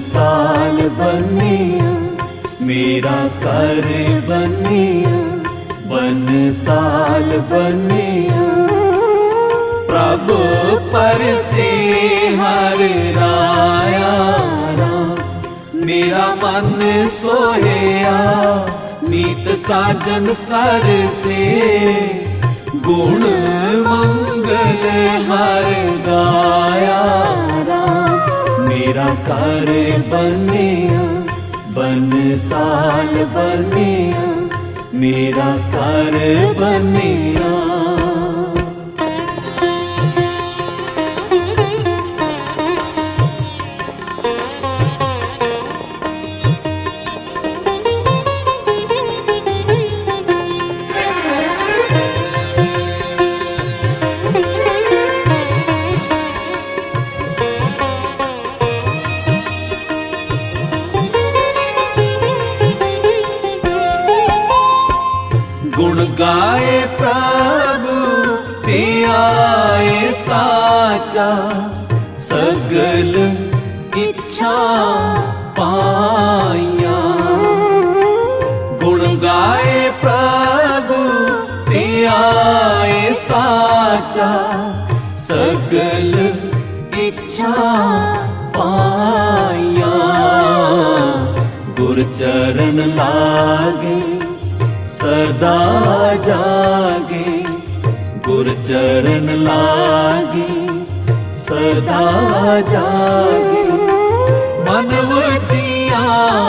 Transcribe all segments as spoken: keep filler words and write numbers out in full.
ताल बनिया मेरा कर बनिया बन ताल बनिया प्रभु परसे हर राया राम मेरा मन सोया नीत साजन सर से गुण मंगल हर गाया राम मेरा कर बनिया बन ताल बनिया मेरा कर बनिया गुण गाए प्रभु ते आए साचा सगल इच्छा पाया गुण गाए प्रभु ते आए साचा सगल इच्छा पाया गुर चरण लागे सदा जागे गुर चरण लागे सदा जागे मनव जिया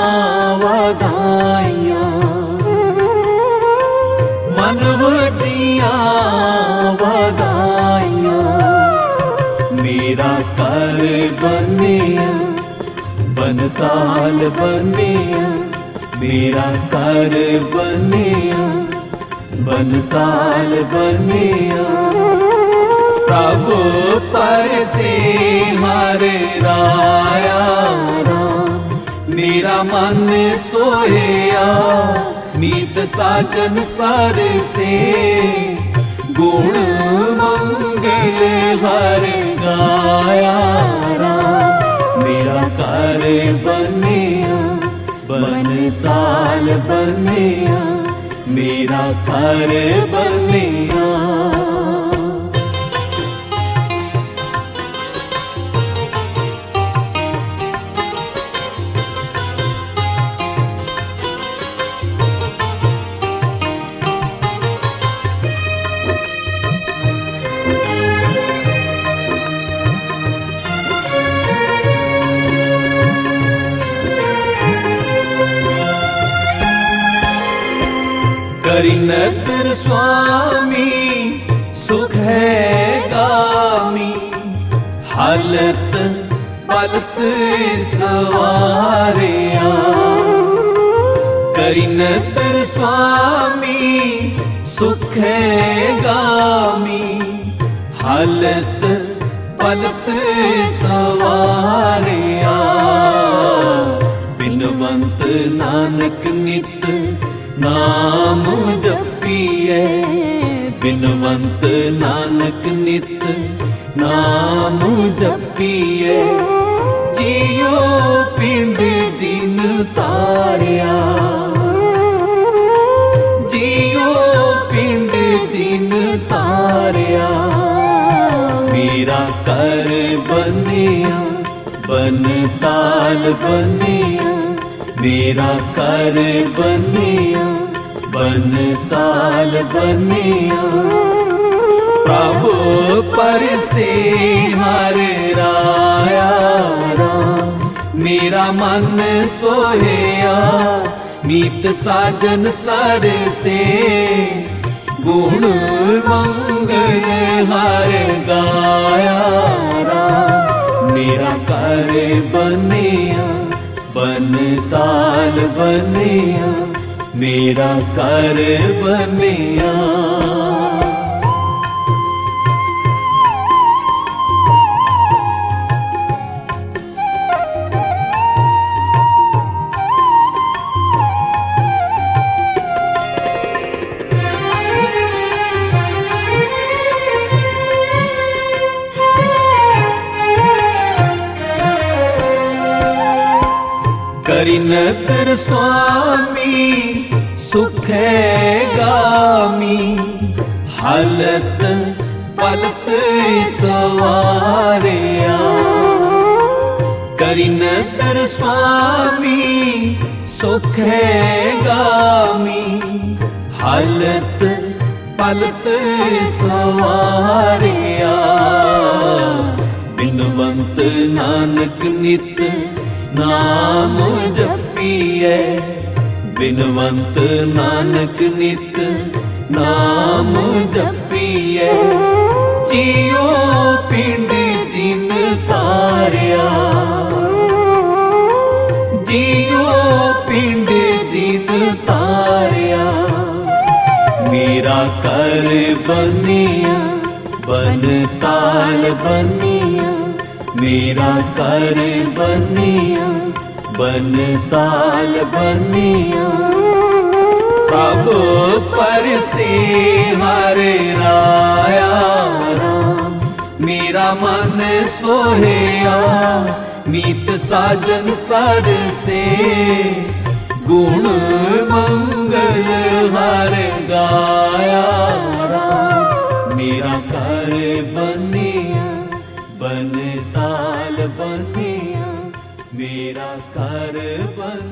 वधाइया मनव जिया वधाइया मेरा कर बनिया बन ताल बनिया मेरा कर बनिया बन ताल बनिया प्रभु परसे हर राया राम मेरा मन सोया नीत साजन सर से गुण मंगल हर गाया राम मेरा कर बनिया बन ताल बनिया मेरा कर बनिया करी नदर स्वामी सुख है गामी हालत पलत सवारिया करी नदर स्वामी सुख है गामी हालत पलत सवारिया बिनवंत नानक नित नाम जपिए बिनवंत नानक नित नाम जपिए जियो पिंड जिन तारिया जियो पिंड जिन तारिया मेरा कर बनिया बन ताल बनिया मेरा कर बनिया बन ताल बनिया प्रभु परसे हर राया राम मेरा मन सोया नीत साजन सर से गुण मंगल हर गाया राम मेरा कर बनिया बन ताल बनिया मेरा कर बनिया करिनतर स्वामी सुखे गामी, हालत पलत सवारिया। करिनतर स्वामी सुखे गामी, हालत पलत सवारिया। बिनवंत नानक नित नाम जपिए, बिनवंत नानक नित नाम जपिए। जियो पिंड जिन तारिया, जियो पिंड जिन तारिया। मेरा कर बनिया बन ताल बनिया, मेरा कर बनिया बन ताल बनिया। कब परसे हरे राया राम, मेरा मन सोहेया मीत साजन सर से। गुण मंगल हर गाया राम, मेरा कर बनिया बन ताल बनिया, मेरा कर बन